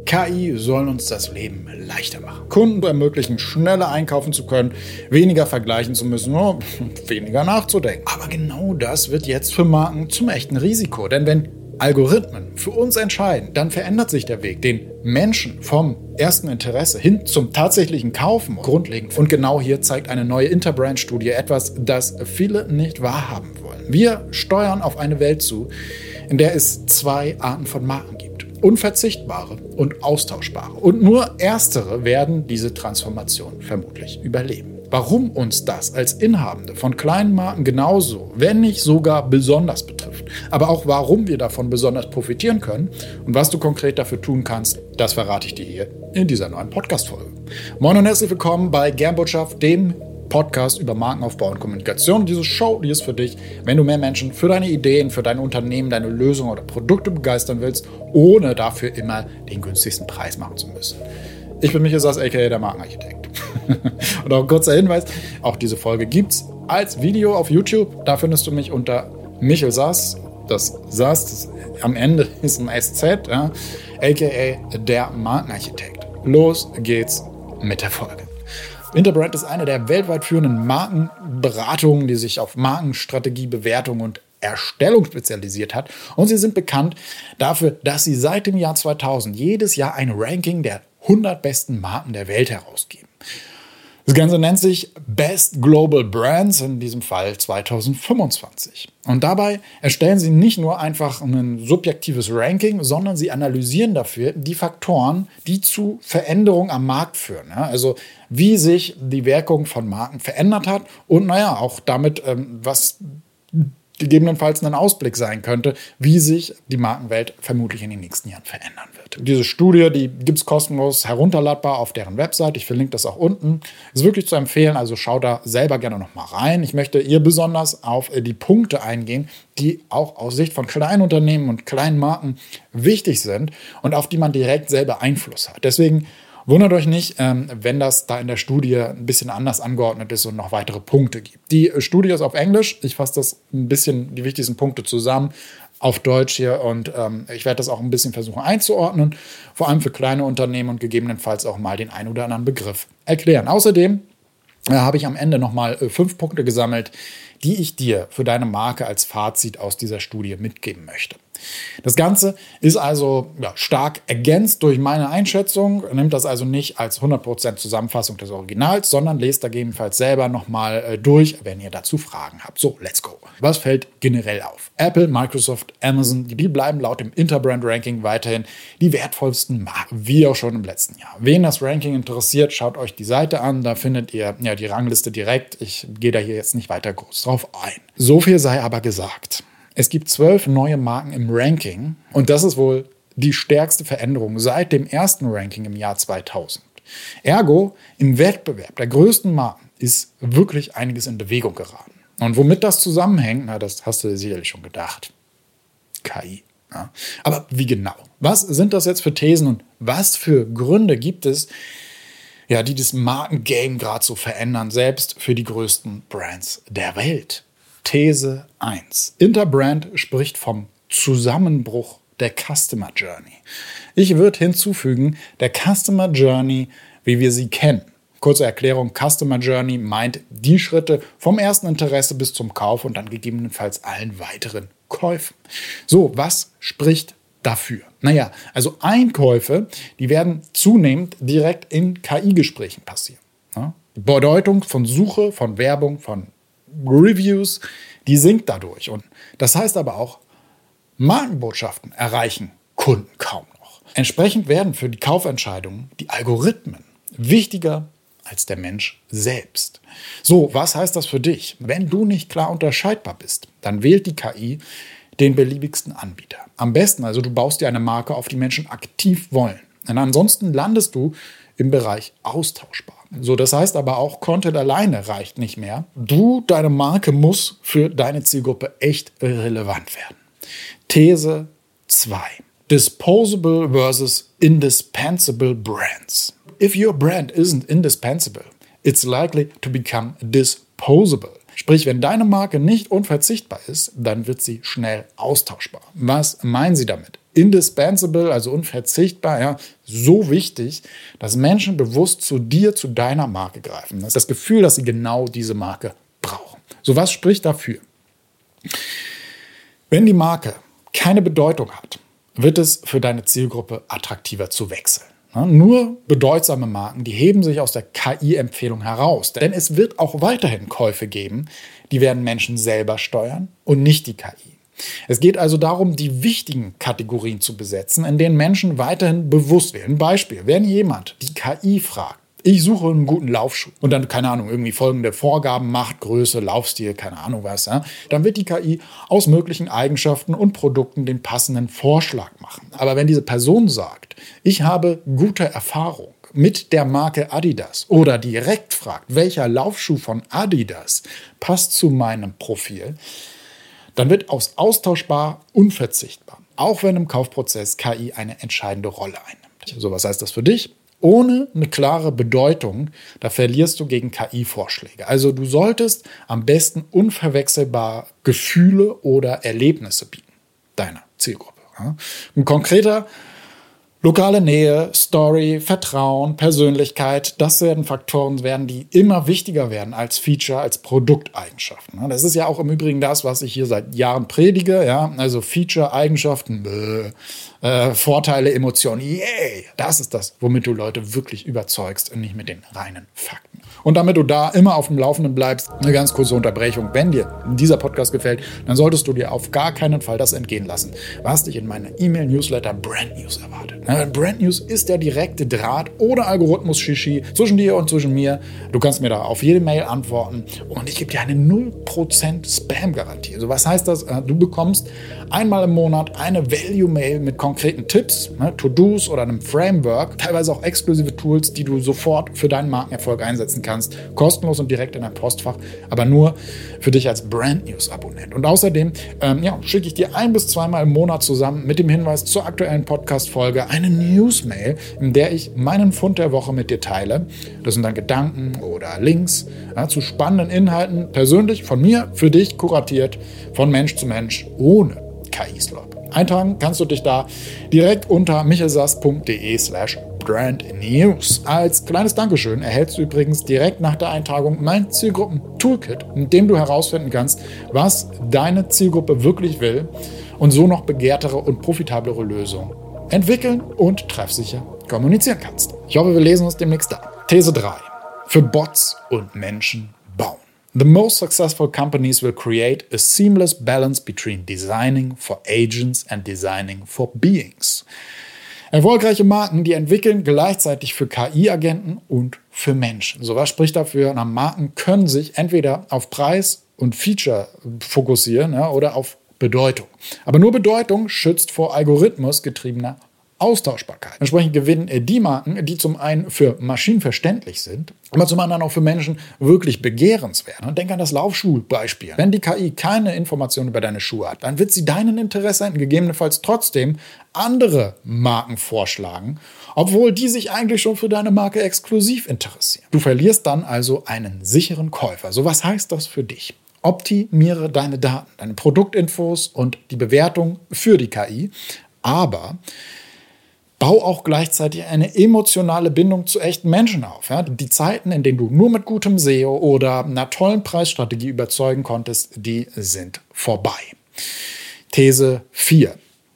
KI soll uns das Leben leichter machen. Kunden ermöglichen, schneller einkaufen zu können, weniger vergleichen zu müssen, weniger nachzudenken. Aber genau das wird jetzt für Marken zum echten Risiko. Denn wenn Algorithmen für uns entscheiden, dann verändert sich der Weg, den Menschen vom ersten Interesse hin zum tatsächlichen Kaufen grundlegend. Und genau hier zeigt eine neue Interbrand-Studie etwas, das viele nicht wahrhaben wollen. Wir steuern auf eine Welt zu, in der es zwei Arten von Marken gibt. Unverzichtbare und austauschbare. Und nur erstere werden diese Transformation vermutlich überleben. Warum uns das als Inhabende von kleinen Marken genauso, wenn nicht sogar besonders betrifft, aber auch warum wir davon besonders profitieren können und was du konkret dafür tun kannst, das verrate ich dir hier in dieser neuen Podcast-Folge. Moin und herzlich willkommen bei Gernbotschaft, dem Podcast über Markenaufbau und Kommunikation. Diese Show, die ist für dich, wenn du mehr Menschen für deine Ideen, für dein Unternehmen, deine Lösungen oder Produkte begeistern willst, ohne dafür immer den günstigsten Preis machen zu müssen. Ich bin Michael Sass, aka der Markenarchitekt. Und auch ein kurzer Hinweis, auch diese Folge gibt's als Video auf YouTube. Da findest du mich unter Michael Sass. Das Sass am Ende ist ein SZ, ja, aka der Markenarchitekt. Los geht's mit der Folge. Interbrand ist eine der weltweit führenden Markenberatungen, die sich auf Markenstrategie, Bewertung und Erstellung spezialisiert hat. Und sie sind bekannt dafür, dass sie seit dem Jahr 2000 jedes Jahr ein Ranking der 100 besten Marken der Welt herausgeben. Das Ganze nennt sich Best Global Brands, in diesem Fall 2025. Und dabei erstellen sie nicht nur einfach ein subjektives Ranking, sondern sie analysieren dafür die Faktoren, die zu Veränderungen am Markt führen. Ja, also wie sich die Wirkung von Marken verändert hat und auch damit, was gegebenenfalls ein Ausblick sein könnte, wie sich die Markenwelt vermutlich in den nächsten Jahren verändern wird. Diese Studie, die gibt es kostenlos herunterladbar auf deren Website. Ich verlinke das auch unten. Ist wirklich zu empfehlen, also schau da selber gerne noch mal rein. Ich möchte hier besonders auf die Punkte eingehen, die auch aus Sicht von kleinen Unternehmen und kleinen Marken wichtig sind und auf die man direkt selber Einfluss hat. Deswegen wundert euch nicht, wenn das da in der Studie ein bisschen anders angeordnet ist und noch weitere Punkte gibt. Die Studie ist auf Englisch. Ich fasse das ein bisschen, die wichtigsten Punkte zusammen auf Deutsch hier und ich werde das auch ein bisschen versuchen einzuordnen, vor allem für kleine Unternehmen und gegebenenfalls auch mal den einen oder anderen Begriff erklären. Außerdem habe ich am Ende nochmal 5 Punkte gesammelt, die ich dir für deine Marke als Fazit aus dieser Studie mitgeben möchte. Das Ganze ist also stark ergänzt durch meine Einschätzung, nimmt das also nicht als 100% Zusammenfassung des Originals, sondern lest da gegebenenfalls selber nochmal durch, wenn ihr dazu Fragen habt. So, let's go. Was fällt generell auf? Apple, Microsoft, Amazon, die bleiben laut dem Interbrand-Ranking weiterhin die wertvollsten Marken, wie auch schon im letzten Jahr. Wen das Ranking interessiert, schaut euch die Seite an, da findet ihr die Rangliste direkt. Ich gehe da hier jetzt nicht weiter groß drauf ein. So viel sei aber gesagt. Es gibt 12 neue Marken im Ranking und das ist wohl die stärkste Veränderung seit dem ersten Ranking im Jahr 2000. Ergo, im Wettbewerb der größten Marken ist wirklich einiges in Bewegung geraten. Und womit das zusammenhängt, das hast du dir sicherlich schon gedacht. KI. Ja. Aber wie genau? Was sind das jetzt für Thesen und was für Gründe gibt es, die das Markengame gerade so verändern, selbst für die größten Brands der Welt? These 1. Interbrand spricht vom Zusammenbruch der Customer Journey. Ich würde hinzufügen, der Customer Journey, wie wir sie kennen. Kurze Erklärung, Customer Journey meint die Schritte vom ersten Interesse bis zum Kauf und dann gegebenenfalls allen weiteren Käufen. So, was spricht dafür? Also Einkäufe, die werden zunehmend direkt in KI-Gesprächen passieren. Die Bedeutung von Suche, von Werbung, von Reviews, die sinkt dadurch. Und das heißt aber auch, Markenbotschaften erreichen Kunden kaum noch. Entsprechend werden für die Kaufentscheidungen die Algorithmen wichtiger als der Mensch selbst. So, was heißt das für dich? Wenn du nicht klar unterscheidbar bist, dann wählt die KI den beliebigsten Anbieter. Am besten also, du baust dir eine Marke, auf die Menschen aktiv wollen. Denn ansonsten landest du im Bereich austauschbar. So, das heißt aber auch, Content alleine reicht nicht mehr. Deine Marke muss für deine Zielgruppe echt relevant werden. These 2. Disposable versus indispensable brands. If your brand isn't indispensable, it's likely to become disposable. Sprich, wenn deine Marke nicht unverzichtbar ist, dann wird sie schnell austauschbar. Was meinen Sie damit? indispensable, also unverzichtbar, ja, so wichtig, dass Menschen bewusst zu dir, zu deiner Marke greifen. Das ist das Gefühl, dass sie genau diese Marke brauchen. So, was spricht dafür? Wenn die Marke keine Bedeutung hat, wird es für deine Zielgruppe attraktiver zu wechseln. Nur bedeutsame Marken, die heben sich aus der KI-Empfehlung heraus. Denn es wird auch weiterhin Käufe geben, die werden Menschen selber steuern und nicht die KI. Es geht also darum, die wichtigen Kategorien zu besetzen, in denen Menschen weiterhin bewusst wählen. Beispiel, wenn jemand die KI fragt, ich suche einen guten Laufschuh und dann, keine Ahnung, irgendwie folgende Vorgaben macht, Größe, Laufstil, keine Ahnung was, ja, dann wird die KI aus möglichen Eigenschaften und Produkten den passenden Vorschlag machen. Aber wenn diese Person sagt, ich habe gute Erfahrung mit der Marke Adidas oder direkt fragt, welcher Laufschuh von Adidas passt zu meinem Profil, dann wird aus austauschbar unverzichtbar, auch wenn im Kaufprozess KI eine entscheidende Rolle einnimmt. So, was heißt das für dich? Ohne eine klare Bedeutung, da verlierst du gegen KI-Vorschläge. Also du solltest am besten unverwechselbar Gefühle oder Erlebnisse bieten, deiner Zielgruppe. Ein konkreter lokale Nähe, Story, Vertrauen, Persönlichkeit, das werden Faktoren, die immer wichtiger werden als Feature, als Produkteigenschaften. Das ist ja auch im Übrigen das, was ich hier seit Jahren predige. Ja? Also Feature, Eigenschaften, Vorteile, Emotionen, yay! Das ist das, womit du Leute wirklich überzeugst und nicht mit den reinen Fakten. Und damit du da immer auf dem Laufenden bleibst, eine ganz kurze Unterbrechung. Wenn dir dieser Podcast gefällt, dann solltest du dir auf gar keinen Fall das entgehen lassen, was dich in meiner E-Mail-Newsletter Brand News erwartet. Brand News ist der direkte Draht ohne Algorithmus-Shishi zwischen dir und zwischen mir. Du kannst mir da auf jede Mail antworten und ich gebe dir eine 0% Spam-Garantie. Also was heißt das? Du bekommst einmal im Monat eine Value-Mail mit konkreten Tipps, To-Dos oder einem Framework, teilweise auch exklusive Tools, die du sofort für deinen Markenerfolg einsetzen kannst, kostenlos und direkt in dein Postfach, aber nur für dich als Brand News Abonnent. Und außerdem schicke ich dir 1- bis 2-mal im Monat zusammen mit dem Hinweis zur aktuellen Podcast-Folge eine News-Mail, in der ich meinen Fund der Woche mit dir teile. Das sind dann Gedanken oder Links zu spannenden Inhalten, persönlich von mir, für dich kuratiert, von Mensch zu Mensch, ohne KI-Slop. Eintragen kannst du dich da direkt unter michelsass.de/brandnews. Als kleines Dankeschön erhältst du übrigens direkt nach der Eintragung mein Zielgruppen-Toolkit, in dem du herausfinden kannst, was deine Zielgruppe wirklich will und so noch begehrtere und profitablere Lösungen entwickeln und treffsicher kommunizieren kannst. Ich hoffe, wir lesen uns demnächst da. These 3. Für Bots und Menschen bauen. The most successful companies will create a seamless balance between designing for agents and designing for beings. Erfolgreiche Marken, die entwickeln gleichzeitig für KI-Agenten und für Menschen. So was spricht dafür, Marken können sich entweder auf Preis und Feature fokussieren oder auf Bedeutung. Aber nur Bedeutung schützt vor algorithmusgetriebener Austauschbarkeit. Entsprechend gewinnen die Marken, die zum einen für Maschinen verständlich sind, aber zum anderen auch für Menschen wirklich begehrenswert. Denk an das Laufschuhbeispiel. Wenn die KI keine Informationen über deine Schuhe hat, dann wird sie deinen Interessenten gegebenenfalls trotzdem andere Marken vorschlagen, obwohl die sich eigentlich schon für deine Marke exklusiv interessieren. Du verlierst dann also einen sicheren Käufer. So, was heißt das für dich? Optimiere deine Daten, deine Produktinfos und die Bewertung für die KI, aber bau auch gleichzeitig eine emotionale Bindung zu echten Menschen auf. Ja? Die Zeiten, in denen du nur mit gutem SEO oder einer tollen Preisstrategie überzeugen konntest, die sind vorbei. These 4.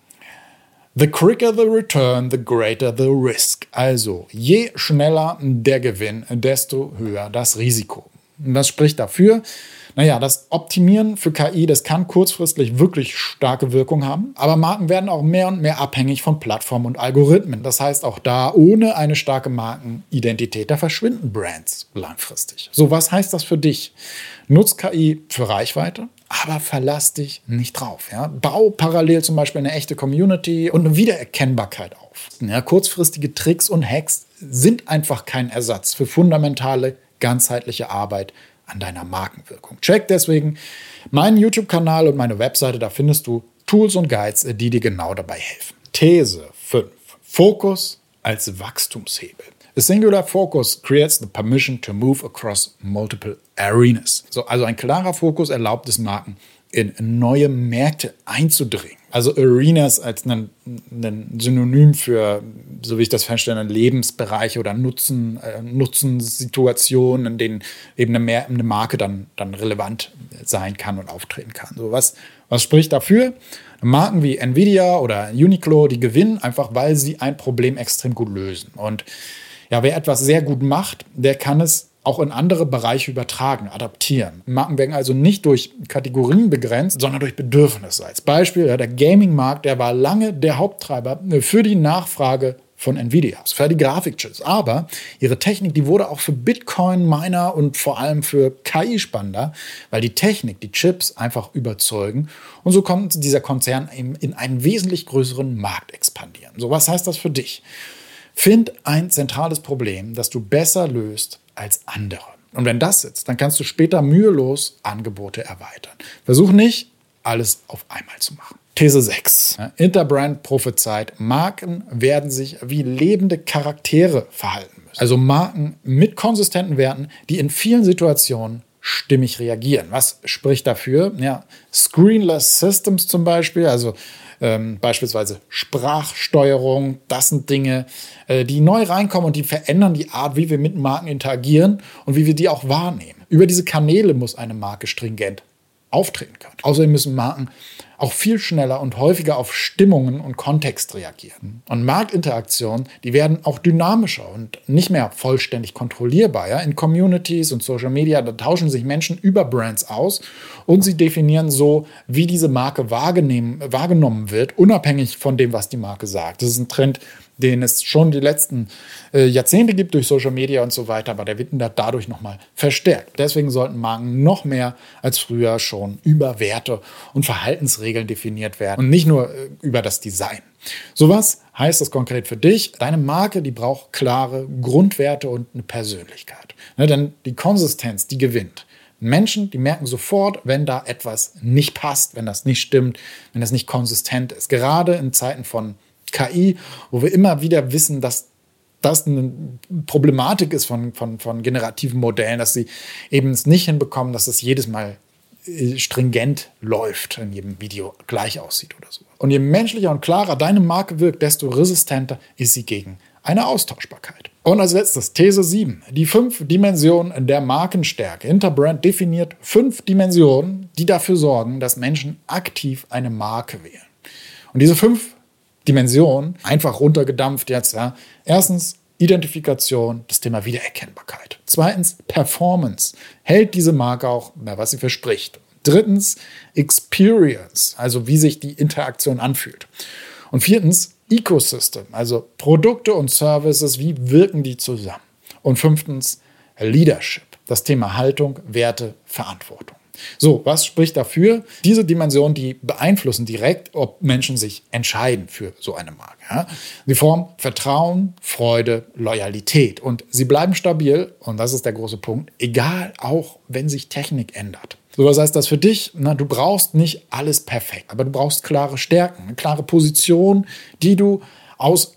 The quicker the return, the greater the risk. Also, je schneller der Gewinn, desto höher das Risiko. Und das spricht dafür, das Optimieren für KI, das kann kurzfristig wirklich starke Wirkung haben, aber Marken werden auch mehr und mehr abhängig von Plattformen und Algorithmen. Das heißt, auch da ohne eine starke Markenidentität, da verschwinden Brands langfristig. So, was heißt das für dich? Nutz KI für Reichweite, aber verlass dich nicht drauf. Ja? Bau parallel zum Beispiel eine echte Community und eine Wiedererkennbarkeit auf. Ja, kurzfristige Tricks und Hacks sind einfach kein Ersatz für fundamentale, ganzheitliche Arbeit an deiner Markenwirkung. Check deswegen meinen YouTube-Kanal und meine Webseite, da findest du Tools und Guides, die dir genau dabei helfen. These 5. Fokus als Wachstumshebel. A singular focus creates the permission to move across multiple arenas. Also ein klarer Fokus erlaubt es Marken, in neue Märkte einzudringen. Also Arenas als ein Synonym für, so wie ich das feststelle, Lebensbereiche oder Nutzensituationen, in denen eben eine Marke dann relevant sein kann und auftreten kann. So, was spricht dafür? Marken wie Nvidia oder Uniqlo, die gewinnen einfach, weil sie ein Problem extrem gut lösen. Und ja, wer etwas sehr gut macht, der kann es auch in andere Bereiche übertragen, adaptieren. Marken werden also nicht durch Kategorien begrenzt, sondern durch Bedürfnisse. Als Beispiel, der Gaming-Markt, der war lange der Haupttreiber für die Nachfrage von Nvidia, für die Grafikchips. Aber ihre Technik, die wurde auch für Bitcoin-Miner und vor allem für KI spannender, weil die Technik, die Chips einfach überzeugen. Und so kommt dieser Konzern eben in einen wesentlich größeren Markt expandieren. So, was heißt das für dich? Find ein zentrales Problem, das du besser löst als andere. Und wenn das sitzt, dann kannst du später mühelos Angebote erweitern. Versuch nicht, alles auf einmal zu machen. These 6. Interbrand prophezeit, Marken werden sich wie lebende Charaktere verhalten müssen. Also Marken mit konsistenten Werten, die in vielen Situationen stimmig reagieren. Was spricht dafür? Ja, Screenless Systems zum Beispiel, also beispielsweise Sprachsteuerung, das sind Dinge, die neu reinkommen und die verändern die Art, wie wir mit Marken interagieren und wie wir die auch wahrnehmen. Über diese Kanäle muss eine Marke stringent auftreten können. Außerdem müssen Marken auch viel schneller und häufiger auf Stimmungen und Kontext reagieren. Und Marktinteraktionen, die werden auch dynamischer und nicht mehr vollständig kontrollierbar. Ja? In Communities und Social Media, da tauschen sich Menschen über Brands aus und sie definieren so, wie diese Marke wahrgenommen wird, unabhängig von dem, was die Marke sagt. Das ist ein Trend, den es schon die letzten Jahrzehnte gibt durch Social Media und so weiter, aber der wird dadurch nochmal verstärkt. Deswegen sollten Marken noch mehr als früher schon über Werte und Verhaltensregeln definiert werden und nicht nur über das Design. So was heißt das konkret für dich? Deine Marke, die braucht klare Grundwerte und eine Persönlichkeit. Denn die Konsistenz, die gewinnt. Menschen, die merken sofort, wenn da etwas nicht passt, wenn das nicht stimmt, wenn das nicht konsistent ist. Gerade in Zeiten von KI, wo wir immer wieder wissen, dass das eine Problematik ist von generativen Modellen, dass sie eben es nicht hinbekommen, dass es jedes Mal stringent läuft, in jedem Video gleich aussieht oder so. Und je menschlicher und klarer deine Marke wirkt, desto resistenter ist sie gegen eine Austauschbarkeit. Und als letztes, These 7. Die 5 Dimensionen der Markenstärke. Interbrand definiert 5 Dimensionen, die dafür sorgen, dass Menschen aktiv eine Marke wählen. Und diese 5 Dimensionen, einfach runtergedampft jetzt, ja. Erstens, Identifikation, das Thema Wiedererkennbarkeit. Zweitens, Performance. Hält diese Marke auch, was sie verspricht. Drittens, Experience, also wie sich die Interaktion anfühlt. Und viertens, Ecosystem, also Produkte und Services, wie wirken die zusammen. Und fünftens, Leadership, das Thema Haltung, Werte, Verantwortung. So, was spricht dafür? Diese Dimensionen, die beeinflussen direkt, ob Menschen sich entscheiden für so eine Marke. Ja? Sie formen Vertrauen, Freude, Loyalität und sie bleiben stabil, und das ist der große Punkt, egal auch, wenn sich Technik ändert. So, was heißt das für dich? Du brauchst nicht alles perfekt, aber du brauchst klare Stärken, eine klare Position, die du als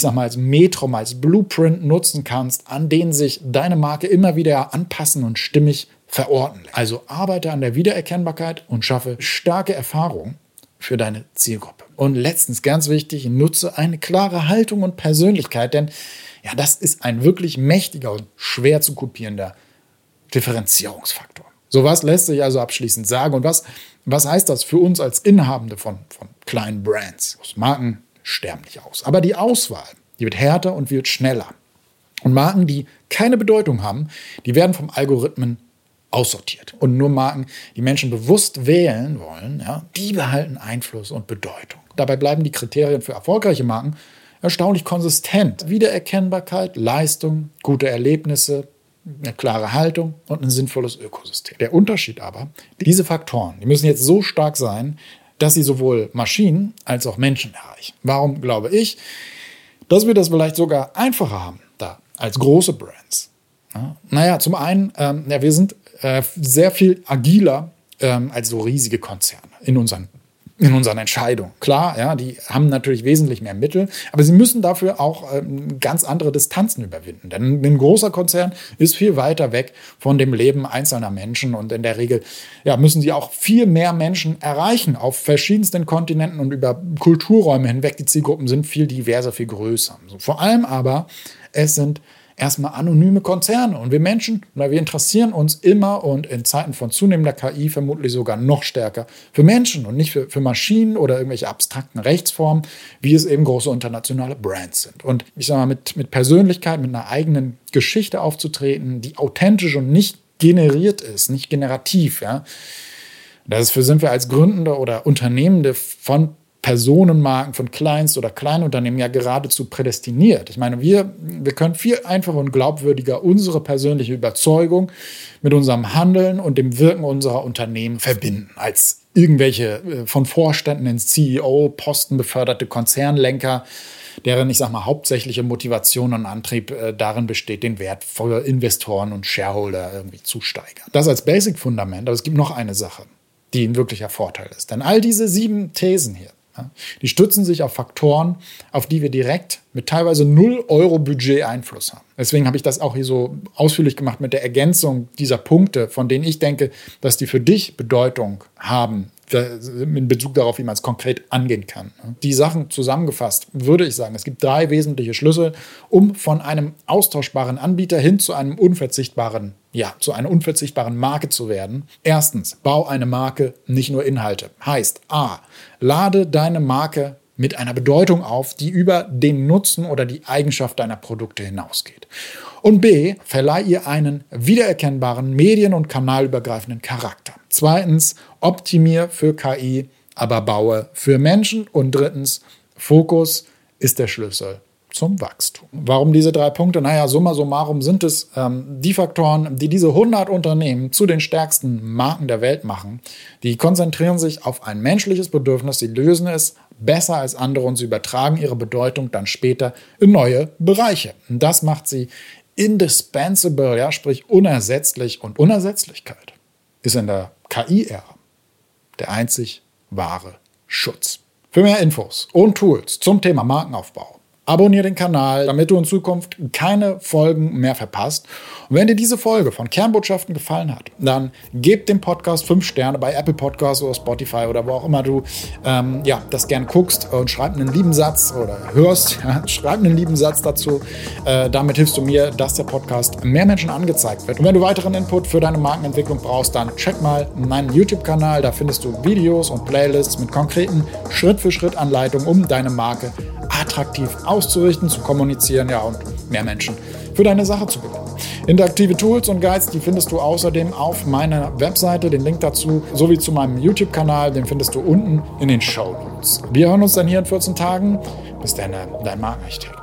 Metrum, als Blueprint nutzen kannst, an denen sich deine Marke immer wieder anpassen und stimmig verorten. Also arbeite an der Wiedererkennbarkeit und schaffe starke Erfahrung für deine Zielgruppe. Und letztens, ganz wichtig, nutze eine klare Haltung und Persönlichkeit, denn ja, das ist ein wirklich mächtiger und schwer zu kopierender Differenzierungsfaktor. So was lässt sich also abschließend sagen. Und was heißt das für uns als Inhabende von kleinen Brands? Marken sterben nicht aus. Aber die Auswahl, die wird härter und wird schneller. Und Marken, die keine Bedeutung haben, die werden vom Algorithmen aussortiert. Und nur Marken, die Menschen bewusst wählen wollen, ja, die behalten Einfluss und Bedeutung. Dabei bleiben die Kriterien für erfolgreiche Marken erstaunlich konsistent. Wiedererkennbarkeit, Leistung, gute Erlebnisse, eine klare Haltung und ein sinnvolles Ökosystem. Der Unterschied aber, diese Faktoren, die müssen jetzt so stark sein, dass sie sowohl Maschinen als auch Menschen erreichen. Warum glaube ich, dass wir das vielleicht sogar einfacher haben da als große Brands? Ja, zum einen, wir sind sehr viel agiler als so riesige Konzerne in unseren in unseren Entscheidungen. Klar, ja, die haben natürlich wesentlich mehr Mittel, aber sie müssen dafür auch ganz andere Distanzen überwinden. Denn ein großer Konzern ist viel weiter weg von dem Leben einzelner Menschen und in der Regel müssen sie auch viel mehr Menschen erreichen auf verschiedensten Kontinenten und über Kulturräume hinweg. Die Zielgruppen sind viel diverser, viel größer. Vor allem aber, es sind erstmal anonyme Konzerne. Und wir Menschen, wir interessieren uns immer und in Zeiten von zunehmender KI vermutlich sogar noch stärker für Menschen und nicht für Maschinen oder irgendwelche abstrakten Rechtsformen, wie es eben große internationale Brands sind. Und ich sage mal, mit Persönlichkeit, mit einer eigenen Geschichte aufzutreten, die authentisch und nicht generiert ist, nicht generativ. Ja. Dafür sind wir als Gründende oder Unternehmende von Personenmarken, von Kleinst- oder Kleinunternehmen ja geradezu prädestiniert. Ich meine, wir können viel einfacher und glaubwürdiger unsere persönliche Überzeugung mit unserem Handeln und dem Wirken unserer Unternehmen verbinden, als irgendwelche von Vorständen ins CEO-Posten beförderte Konzernlenker, deren, ich sag mal, hauptsächliche Motivation und Antrieb darin besteht, den Wert für Investoren und Shareholder irgendwie zu steigern. Das als Basic-Fundament, aber es gibt noch eine Sache, die ein wirklicher Vorteil ist. Denn all diese 7 Thesen hier, die stützen sich auf Faktoren, auf die wir direkt mit teilweise 0 € Budget Einfluss haben. Deswegen habe ich das auch hier so ausführlich gemacht mit der Ergänzung dieser Punkte, von denen ich denke, dass die für dich Bedeutung haben, in Bezug darauf, wie man es konkret angehen kann. Die Sachen zusammengefasst, würde ich sagen, es gibt 3 wesentliche Schlüssel, um von einem austauschbaren Anbieter hin zu einer unverzichtbaren Marke zu werden. Erstens, bau eine Marke, nicht nur Inhalte. Heißt A, lade deine Marke mit einer Bedeutung auf, die über den Nutzen oder die Eigenschaft deiner Produkte hinausgeht. Und B, verleih ihr einen wiedererkennbaren, medien- und kanalübergreifenden Charakter. Zweitens, optimier für KI, aber baue für Menschen. Und drittens, Fokus ist der Schlüssel zum Wachstum. Warum diese 3 Punkte? Naja, summa summarum sind es die Faktoren, die diese 100 Unternehmen zu den stärksten Marken der Welt machen. Die konzentrieren sich auf ein menschliches Bedürfnis, sie lösen es besser als andere und sie übertragen ihre Bedeutung dann später in neue Bereiche. Und das macht sie indispensable, ja, sprich unersetzlich. Und Unersetzlichkeit ist in der KI-Ära der einzig wahre Schutz. Für mehr Infos und Tools zum Thema Markenaufbau, abonniere den Kanal, damit du in Zukunft keine Folgen mehr verpasst. Und wenn dir diese Folge von Kernbotschaften gefallen hat, dann gib dem Podcast 5 Sterne bei Apple Podcasts oder Spotify oder wo auch immer du das gerne guckst und schreib einen lieben Satz oder hörst. Schreib einen lieben Satz dazu. Damit hilfst du mir, dass der Podcast mehr Menschen angezeigt wird. Und wenn du weiteren Input für deine Markenentwicklung brauchst, dann check mal meinen YouTube-Kanal. Da findest du Videos und Playlists mit konkreten Schritt-für-Schritt-Anleitungen, um deine Marke attraktiv auszurichten, zu kommunizieren, und mehr Menschen für deine Sache zu gewinnen. Interaktive Tools und Guides, die findest du außerdem auf meiner Webseite, den Link dazu, sowie zu meinem YouTube-Kanal, den findest du unten in den Shownotes. Wir hören uns dann hier in 14 Tagen. Bis dann, dein Markenarchitekt.